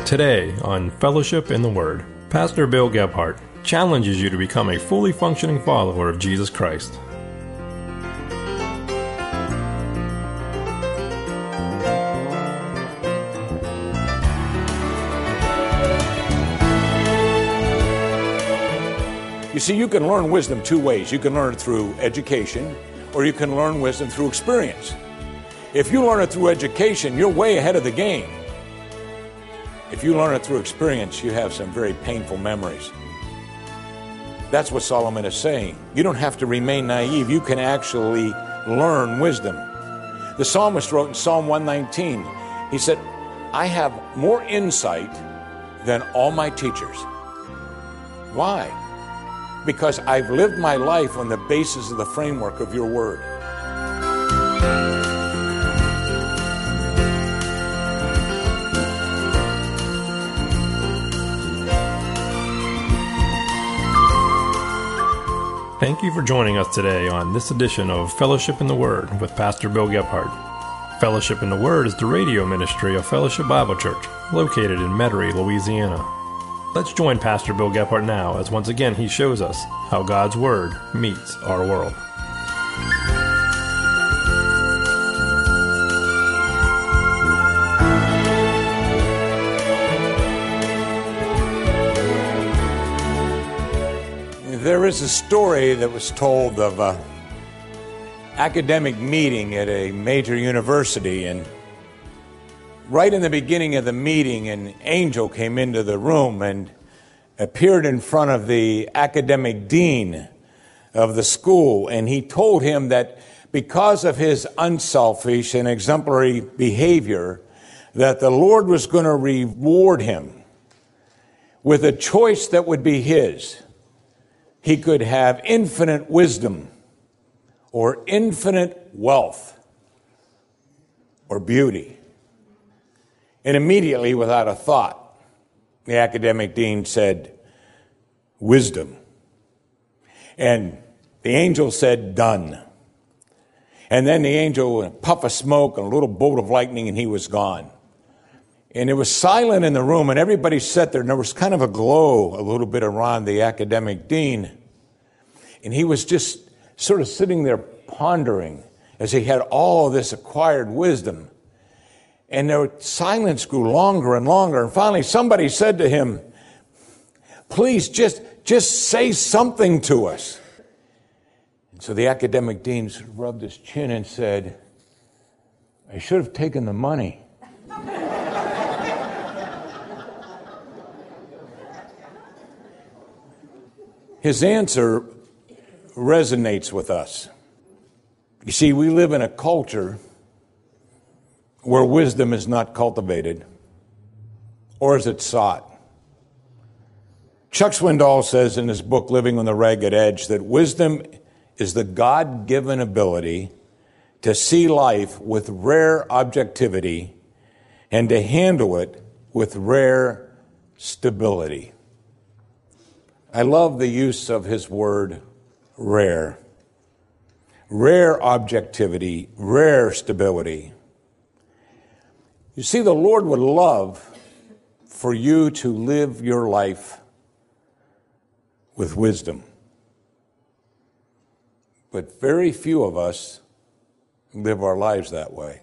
Today on Fellowship in the Word, Pastor Bill Gebhardt challenges you to become a fully functioning follower of Jesus Christ. You see, you can learn wisdom two ways. You can learn it through education, or you can learn wisdom through experience. If you learn it through education, you're way ahead of the game. If you learn it through experience, you have some very painful memories. That's what Solomon is saying. You don't have to remain naive. You can actually learn wisdom. The psalmist wrote in Psalm 119, he said, I have more insight than all my teachers. Why? Because I've lived my life on the basis of the framework of your word. Thank you for joining us today on this edition of Fellowship in the Word with Pastor Bill Gebhardt. Fellowship in the Word is the radio ministry of Fellowship Bible Church, located in Metairie, Louisiana. Let's join Pastor Bill Gebhardt now as once again he shows us how God's Word meets our world. There is a story that was told of an academic meeting at a major university, and right in the beginning of the meeting, an angel came into the room and appeared in front of the academic dean of the school, and he told him that because of his unselfish and exemplary behavior, that the Lord was going to reward him with a choice that would be his. He could have infinite wisdom or infinite wealth or beauty. And immediately, without a thought, the academic dean said, wisdom. And the angel said, done. And then the angel, a puff of smoke and a little bolt of lightning, and he was gone. And it was silent in the room, and everybody sat there, and there was kind of a glow a little bit around the academic dean. And he was just sort of sitting there pondering as he had all this acquired wisdom. And the silence grew longer and longer. And finally somebody said to him, please just say something to us. And so the academic dean rubbed his chin and said, I should have taken the money. His answer resonates with us. You see, we live in a culture where wisdom is not cultivated, or is it sought. Chuck Swindoll says in his book, Living on the Ragged Edge, that wisdom is the God-given ability to see life with rare objectivity and to handle it with rare stability. I love the use of his word, rare. Rare objectivity, rare stability. You see, the Lord would love for you to live your life with wisdom. But very few of us live our lives that way.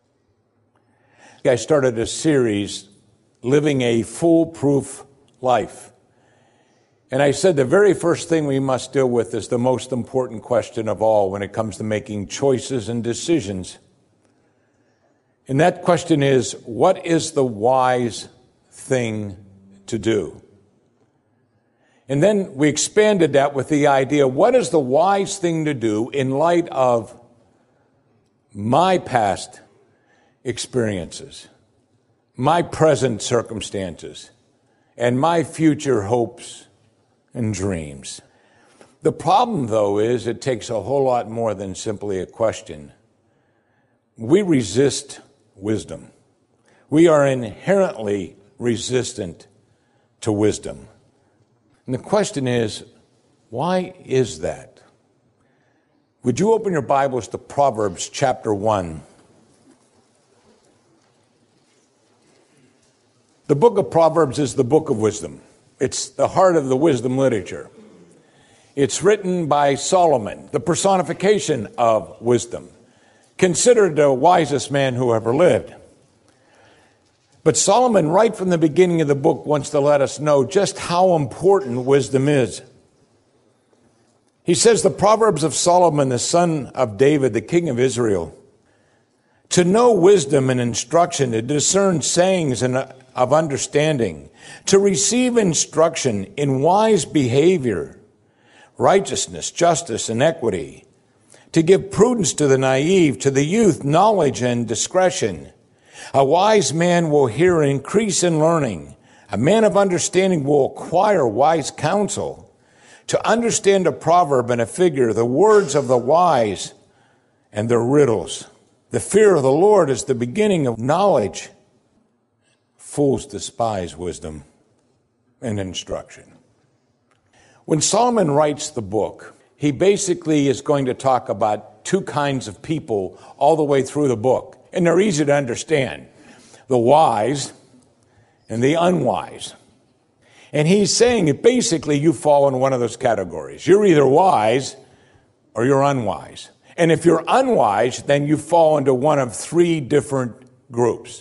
I started a series, Living a Foolproof Life. And I said the very first thing we must deal with is the most important question of all when it comes to making choices and decisions. And that question is, what is the wise thing to do? And then we expanded that with the idea, what is the wise thing to do in light of my past experiences, my present circumstances, and my future hopes and dreams? The problem, though, is it takes a whole lot more than simply a question. We resist wisdom. We are inherently resistant to wisdom. And the question is, why is that? Would you open your Bibles to Proverbs chapter 1? The book of Proverbs is the book of wisdom. It's the heart of the wisdom literature. It's written by Solomon, the personification of wisdom, considered the wisest man who ever lived. But Solomon, right from the beginning of the book, wants to let us know just how important wisdom is. He says, the Proverbs of Solomon, the son of David, the king of Israel, to know wisdom and instruction, to discern sayings and of understanding, to receive instruction in wise behavior, righteousness, justice, and equity, to give prudence to the naive, to the youth, knowledge and discretion. A wise man will hear and increase in learning. A man of understanding will acquire wise counsel. To understand a proverb and a figure, the words of the wise and their riddles. The fear of the Lord is the beginning of knowledge. Fools despise wisdom and instruction. When Solomon writes the book, he basically is going to talk about two kinds of people all the way through the book. And they're easy to understand. The wise and the unwise. And he's saying that basically you fall in one of those categories. You're either wise or you're unwise. And if you're unwise, then you fall into one of three different groups.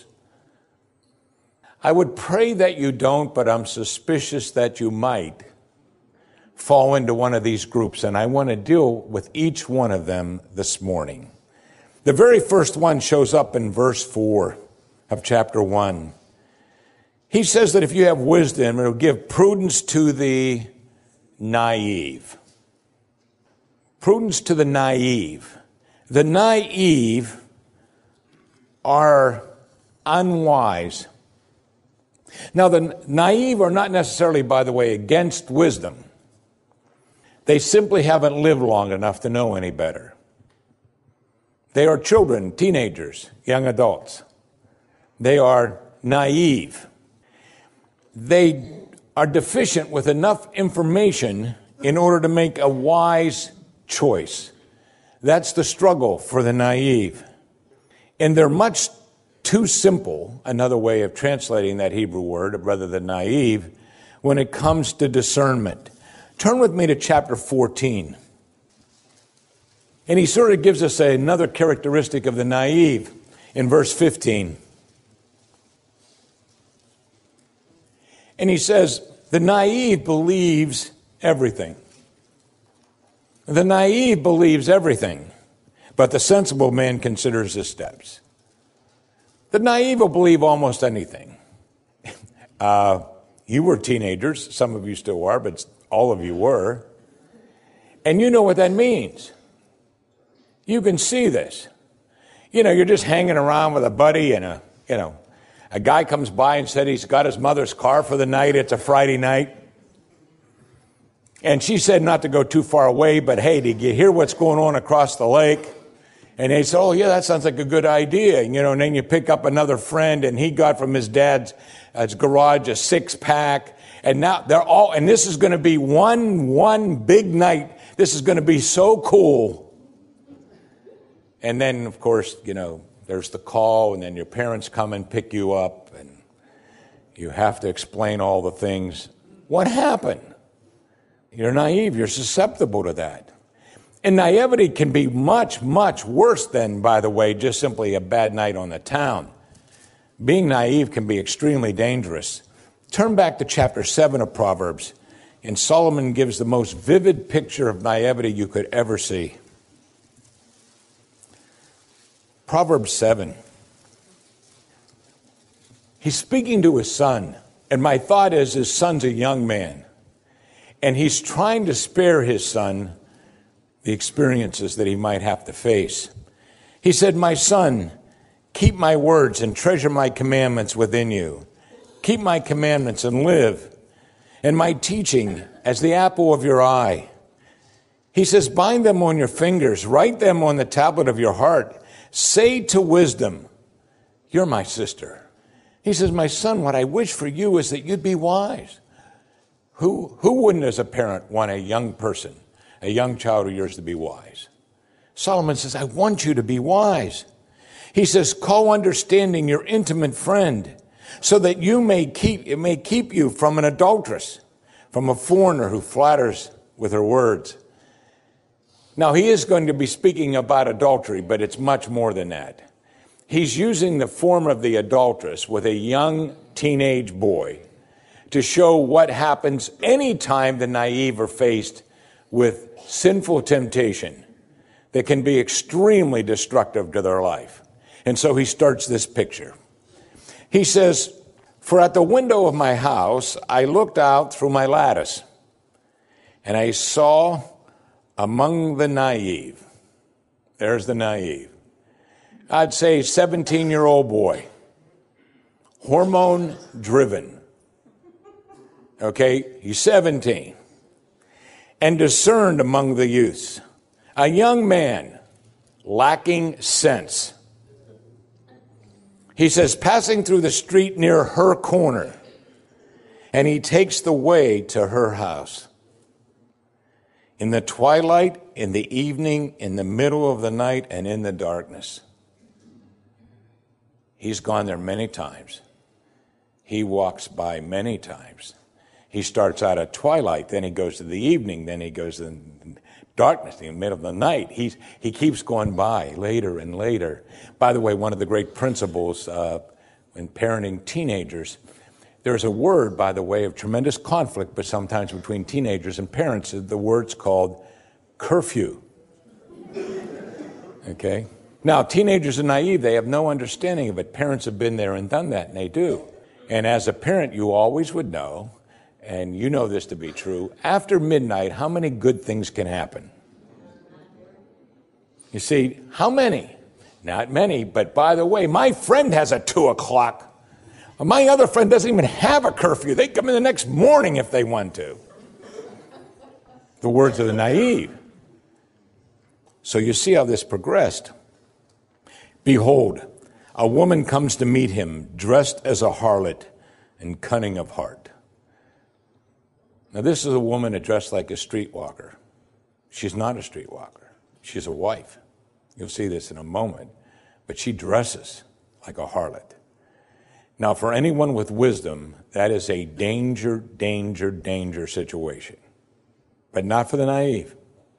I would pray that you don't, but I'm suspicious that you might fall into one of these groups. And I want to deal with each one of them this morning. The very first one shows up in verse 4 of chapter 1. He says that if you have wisdom, it'll give prudence to the naive. Prudence to the naive. The naive are unwise. Now, the naive are not necessarily, by the way, against wisdom. They simply haven't lived long enough to know any better. They are children, teenagers, young adults. They are naive. They are deficient with enough information in order to make a wise choice. That's the struggle for the naive. And they're much too simple, another way of translating that Hebrew word rather than naive, when it comes to discernment. Turn with me to chapter 14. And he sort of gives us another characteristic of the naive in verse 15. And he says, the naive believes everything. The naive believes everything, but the sensible man considers his steps. The naive will believe almost anything. You were teenagers. Some of you still are, but all of you were. And you know what that means. You can see this. You're just hanging around with a buddy and a guy comes by and said he's got his mother's car for the night. It's a Friday night. And she said not to go too far away, but hey, did you hear what's going on across the lake? And they said, oh yeah, that sounds like a good idea. And then you pick up another friend and he got from his dad's garage a 6-pack. And now and this is going to be one big night. This is going to be so cool. And then, of course, there's the call, and then your parents come and pick you up, and you have to explain all the things. What happened? You're naive. You're susceptible to that. And naivety can be much, much worse than, by the way, just simply a bad night on the town. Being naive can be extremely dangerous. Turn back to chapter 7 of Proverbs, and Solomon gives the most vivid picture of naivety you could ever see. Proverbs 7. He's speaking to his son, and my thought is his son's a young man, and he's trying to spare his son the experiences that he might have to face. He said, my son, keep my words and treasure my commandments within you. Keep my commandments and live, and my teaching as the apple of your eye. He says, bind them on your fingers, write them on the tablet of your heart. Say to wisdom, you're my sister. He says, my son, what I wish for you is that you'd be wise. Who wouldn't as a parent want a young person, a young child of yours to be wise? Solomon says, I want you to be wise. He says, call understanding your intimate friend. so that it may keep you from an adulteress, from a foreigner who flatters with her words. Now, he is going to be speaking about adultery, but it's much more than that. He's using the form of the adulteress with a young teenage boy to show what happens anytime the naive are faced with sinful temptation that can be extremely destructive to their life. And so he starts this picture. He says, "For at the window of my house I looked out through my lattice, and I saw among the naive," there's the naive, I'd say 17-year-old boy, hormone-driven. Okay, he's 17. "And discerned among the youths, a young man lacking sense." He says, "passing through the street near her corner, and he takes the way to her house. In the twilight, in the evening, in the middle of the night, and in the darkness." He's gone there many times. He walks by many times. He starts out at twilight, then he goes to the evening, then he goes to the darkness, in the middle of the night. He keeps going by later and later. By the way, one of the great principles in parenting teenagers, there's a word, by the way, of tremendous conflict, but sometimes between teenagers and parents, the word's called curfew. Okay? Now, teenagers are naive. They have no understanding of it. Parents have been there and done that, and they do. And as a parent, you always would know, and you know this to be true, after midnight, how many good things can happen? You see, how many? Not many, but by the way, my friend has a 2 o'clock. My other friend doesn't even have a curfew. They come in the next morning if they want to. The words of the naive. So you see how this progressed. "Behold, a woman comes to meet him, dressed as a harlot and cunning of heart." Now, this is a woman that dressed like a streetwalker. She's not a streetwalker. She's a wife. You'll see this in a moment. But she dresses like a harlot. Now, for anyone with wisdom, that is a danger, danger, danger situation. But not for the naive.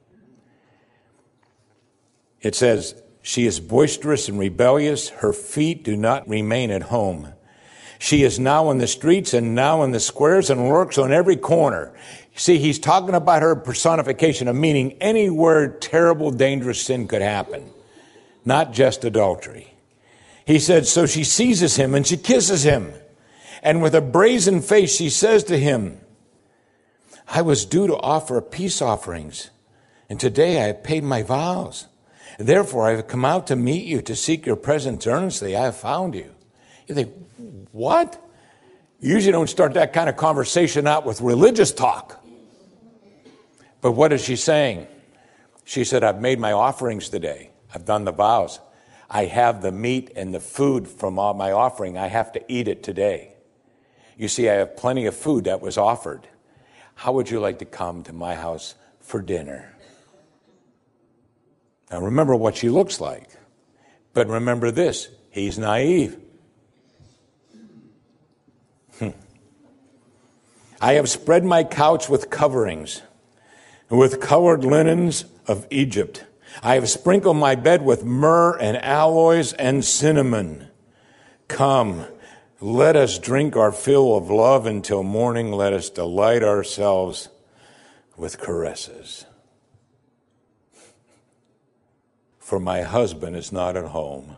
It says, "She is boisterous and rebellious. Her feet do not remain at home. She is now in the streets and now in the squares and lurks on every corner." See, he's talking about her personification of meaning anywhere terrible, dangerous sin could happen, not just adultery. He said, "So she seizes him and she kisses him. And with a brazen face she says to him, 'I was due to offer peace offerings, and today I have paid my vows. Therefore I have come out to meet you, to seek your presence earnestly. I have found you.'" You think, what? You usually don't start that kind of conversation out with religious talk. But what is she saying? She said, "I've made my offerings today. I've done the vows. I have the meat and the food from all my offering. I have to eat it today. You see, I have plenty of food that was offered. How would you like to come to my house for dinner?" Now remember what she looks like. But remember this, he's naive. "I have spread my couch with coverings, with colored linens of Egypt. I have sprinkled my bed with myrrh and aloes and cinnamon. Come, let us drink our fill of love until morning. Let us delight ourselves with caresses. For my husband is not at home."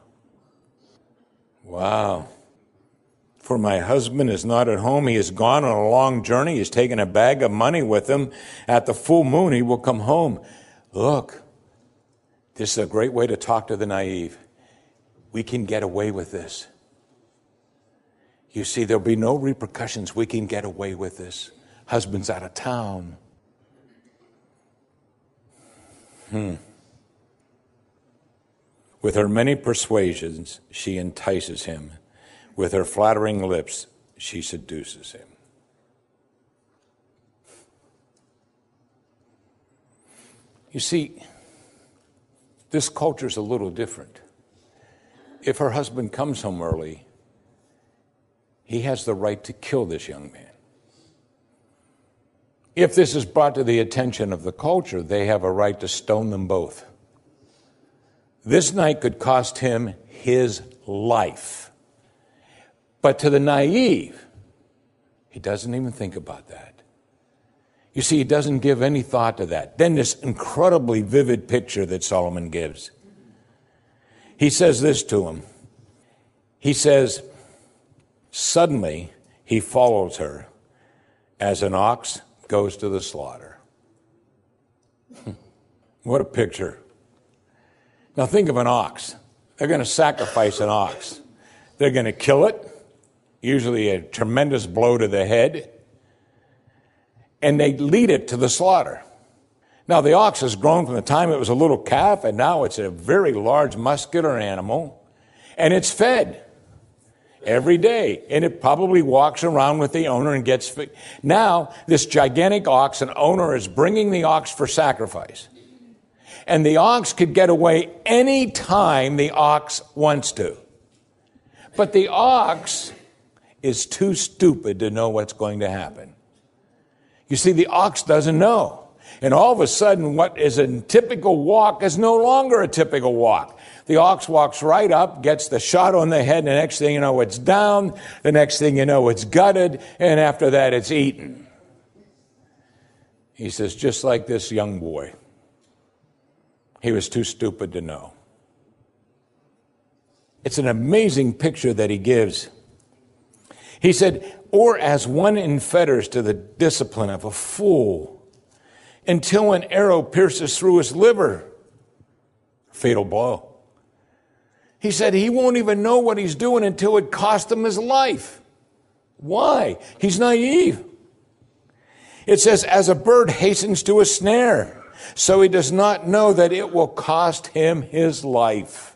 Wow. "For my husband is not at home. He has gone on a long journey. He's taken a bag of money with him. At the full moon, he will come home." Look, this is a great way to talk to the naive. We can get away with this. You see, there'll be no repercussions. We can get away with this. Husband's out of town. With her many persuasions, she entices him. With her flattering lips, she seduces him. You see, this culture's a little different. If her husband comes home early, he has the right to kill this young man. If this is brought to the attention of the culture, they have a right to stone them both. This night could cost him his life. But to the naive, he doesn't even think about that. You see, he doesn't give any thought to that. Then this incredibly vivid picture that Solomon gives. He says this to him. He says, suddenly he follows her as an ox goes to the slaughter. What a picture. Now think of an ox. They're going to sacrifice an ox. They're going to kill it, usually a tremendous blow to the head, and they lead it to the slaughter. Now the ox has grown from the time it was a little calf, and now it's a very large muscular animal, and it's fed every day, and it probably walks around with the owner and gets fed. Now this gigantic ox, an owner is bringing the ox for sacrifice. And the ox could get away any time the ox wants to. But the ox is too stupid to know what's going to happen. You see, the ox doesn't know. And all of a sudden, what is a typical walk is no longer a typical walk. The ox walks right up, gets the shot on the head, and the next thing you know, it's down. The next thing you know, it's gutted. And after that, it's eaten. He says, just like this young boy. He was too stupid to know. It's an amazing picture that he gives. He said, or as one in fetters to the discipline of a fool, until an arrow pierces through his liver. Fatal blow. He said he won't even know what he's doing until it cost him his life. Why? He's naive. It says, as a bird hastens to a snare, so he does not know that it will cost him his life.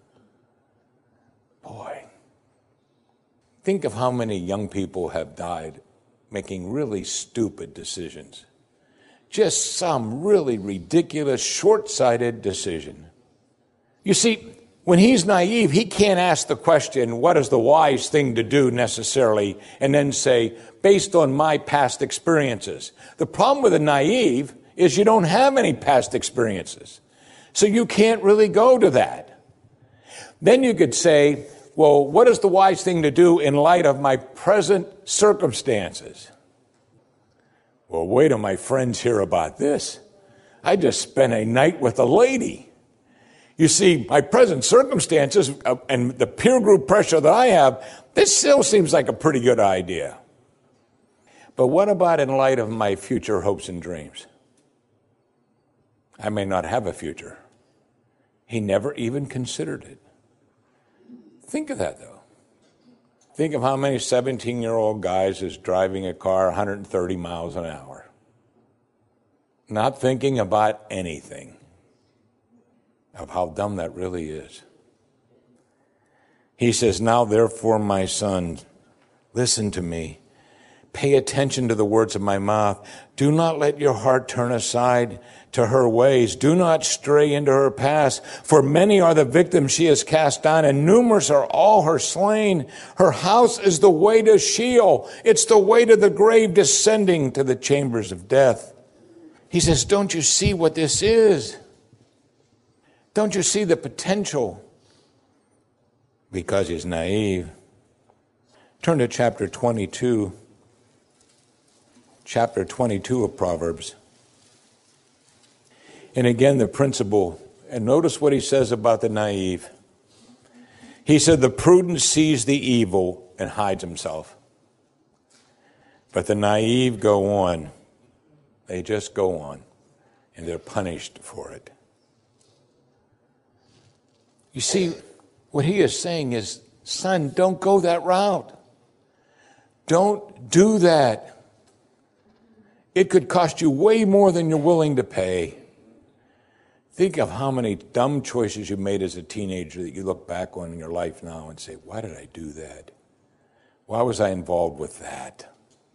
Boy, think of how many young people have died making really stupid decisions. Just some really ridiculous, short-sighted decision. You see, when he's naive, he can't ask the question, what is the wise thing to do necessarily, and then say, based on my past experiences. The problem with a naive is you don't have any past experiences. So you can't really go to that. Then you could say, well, what is the wise thing to do in light of my present circumstances? Well, wait till my friends hear about this. I just spent a night with a lady. You see, my present circumstances and the peer group pressure that I have, this still seems like a pretty good idea. But what about in light of my future hopes and dreams? I may not have a future. He never even considered it. Think of that, though. Think of how many 17-year-old guys is driving a car 130 miles an hour, not thinking about anything, of how dumb that really is. He says, now therefore, my son, listen to me. Pay attention to the words of my mouth. Do not let your heart turn aside to her ways. Do not stray into her paths. For many are the victims she has cast down, and numerous are all her slain. Her house is the way to Sheol. It's the way to the grave, descending to the chambers of death. He says, don't you see what this is? Don't you see the potential? Because he's naive. Turn to chapter 22. Chapter 22 of Proverbs. And again, the principle, and notice what he says about the naive. He said, the prudent sees the evil and hides himself. But the naive go on. They just go on, and they're punished for it. You see, what he is saying is, son, don't go that route. Don't do that. It could cost you way more than you're willing to pay. Think of how many dumb choices you made as a teenager that you look back on in your life now and say, why did I do that? Why was I involved with that?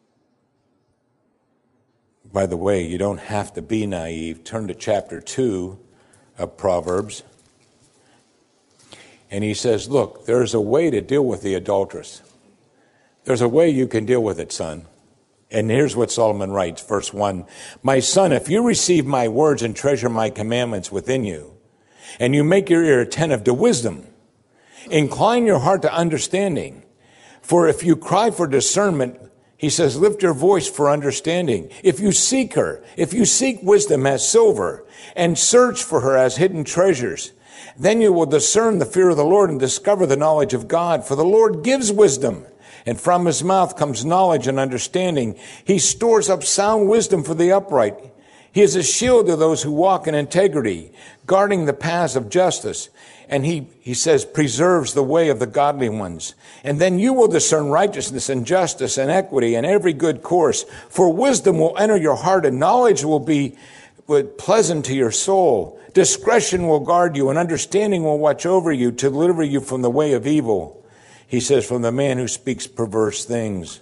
By the way, you don't have to be naive. Turn to chapter 2 of Proverbs. And he says, look, there's a way to deal with the adulteress. There's a way you can deal with it, son. And here's what Solomon writes, verse 1. My son, if you receive my words and treasure my commandments within you, and you make your ear attentive to wisdom, incline your heart to understanding. For if you cry for discernment, he says, lift your voice for understanding. If you seek her, if you seek wisdom as silver, and search for her as hidden treasures, then you will discern the fear of the Lord and discover the knowledge of God. For the Lord gives wisdom, and from his mouth comes knowledge and understanding. He stores up sound wisdom for the upright. He is a shield to those who walk in integrity, guarding the paths of justice. And he says, preserves the way of the godly ones. And then you will discern righteousness and justice and equity and every good course. For wisdom will enter your heart, and knowledge will be pleasant to your soul. Discretion will guard you, and understanding will watch over you to deliver you from the way of evil. He says, from the man who speaks perverse things.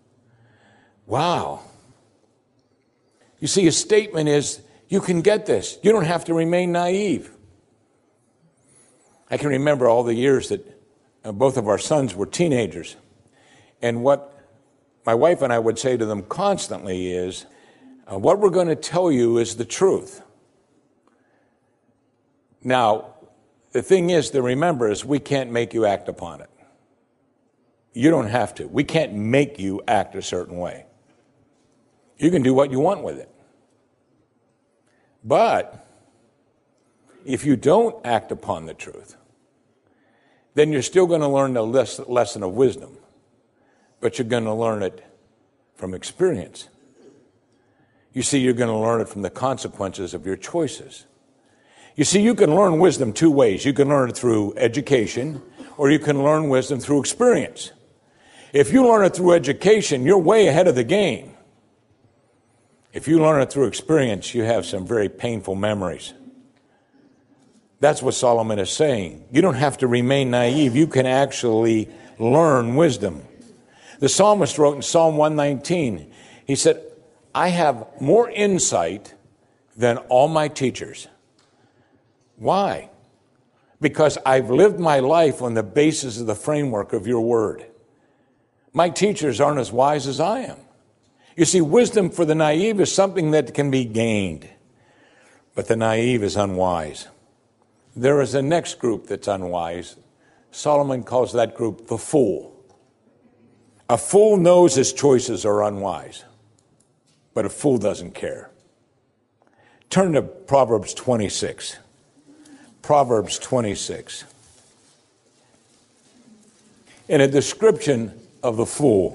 Wow. You see, his statement is, you can get this. You don't have to remain naive. I can remember all the years that both of our sons were teenagers. And what my wife and I would say to them constantly is, what we're going to tell you is the truth. Now, the thing is to remember is we can't make you act upon it. You don't have to. We can't make you act a certain way. You can do what you want with it. But if you don't act upon the truth, then you're still going to learn the lesson of wisdom, but you're going to learn it from experience. You see, you're going to learn it from the consequences of your choices. You see, you can learn wisdom two ways. You can learn it through education, or you can learn wisdom through experience. If you learn it through education, you're way ahead of the game. If you learn it through experience, you have some very painful memories. That's what Solomon is saying. You don't have to remain naive. You can actually learn wisdom. The psalmist wrote in Psalm 119, he said, I have more insight than all my teachers. Why? Because I've lived my life on the basis of the framework of your word. My teachers aren't as wise as I am. You see, wisdom for the naive is something that can be gained, but the naive is unwise. There is a next group that's unwise. Solomon calls that group the fool. A fool knows his choices are unwise, but a fool doesn't care. Turn to Proverbs 26. Proverbs 26. In a description of the fool,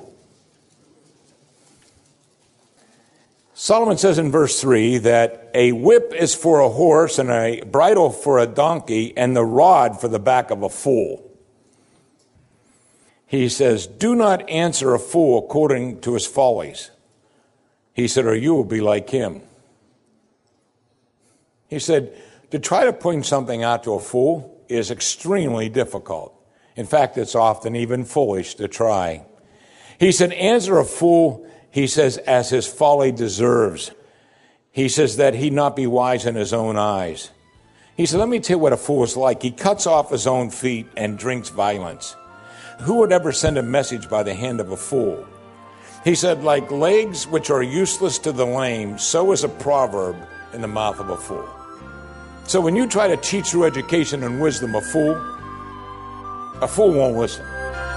Solomon says in verse 3 that a whip is for a horse and a bridle for a donkey and the rod for the back of a fool. He says, do not answer a fool according to his follies. He said, or you will be like him. He said, to try to point something out to a fool is extremely difficult. In fact, it's often even foolish to try. He said, answer a fool, he says, as his folly deserves. He says that he not be wise in his own eyes. He said, let me tell you what a fool is like. He cuts off his own feet and drinks violence. Who would ever send a message by the hand of a fool? He said, like legs which are useless to the lame, so is a proverb in the mouth of a fool. So when you try to teach through education and wisdom a fool won't listen.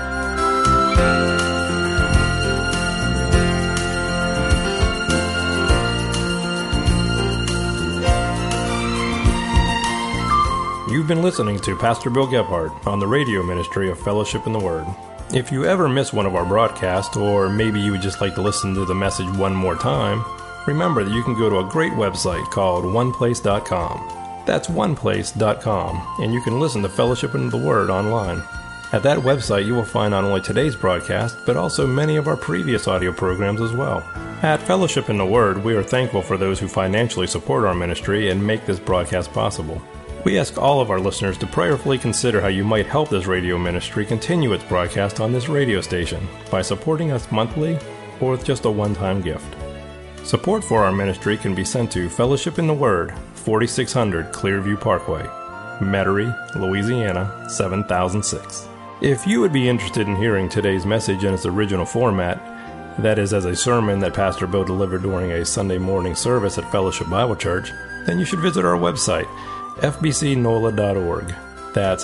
You've been listening to Pastor Bill Gebhardt on the radio ministry of Fellowship in the Word. If you ever miss one of our broadcasts, or maybe you would just like to listen to the message one more time, remember that you can go to a great website called oneplace.com. That's oneplace.com, and you can listen to Fellowship in the Word online. At that website, you will find not only today's broadcast, but also many of our previous audio programs as well. At Fellowship in the Word, we are thankful for those who financially support our ministry and make this broadcast possible. We ask all of our listeners to prayerfully consider how you might help this radio ministry continue its broadcast on this radio station by supporting us monthly or with just a one-time gift. Support for our ministry can be sent to Fellowship in the Word, 4600 Clearview Parkway, Metairie, Louisiana, 7006. If you would be interested in hearing today's message in its original format, that is, as a sermon that Pastor Bill delivered during a Sunday morning service at Fellowship Bible Church, then you should visit our website, fbcnola.org. That's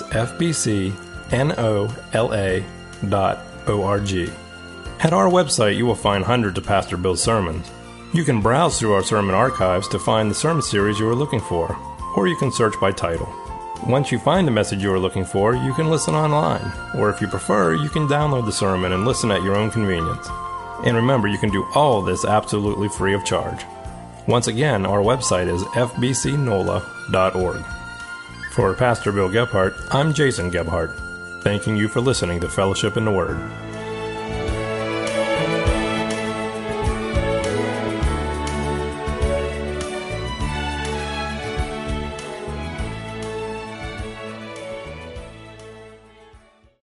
fbcnola.org. At our website, you will find hundreds of Pastor Bill's sermons. You can browse through our sermon archives to find the sermon series you are looking for, or you can search by title. Once you find the message you are looking for, you can listen online, or if you prefer, you can download the sermon and listen at your own convenience. And remember, you can do all this absolutely free of charge. Once again, our website is fbcnola.org. For Pastor Bill Gebhardt, I'm Jason Gebhardt, thanking you for listening to Fellowship in the Word.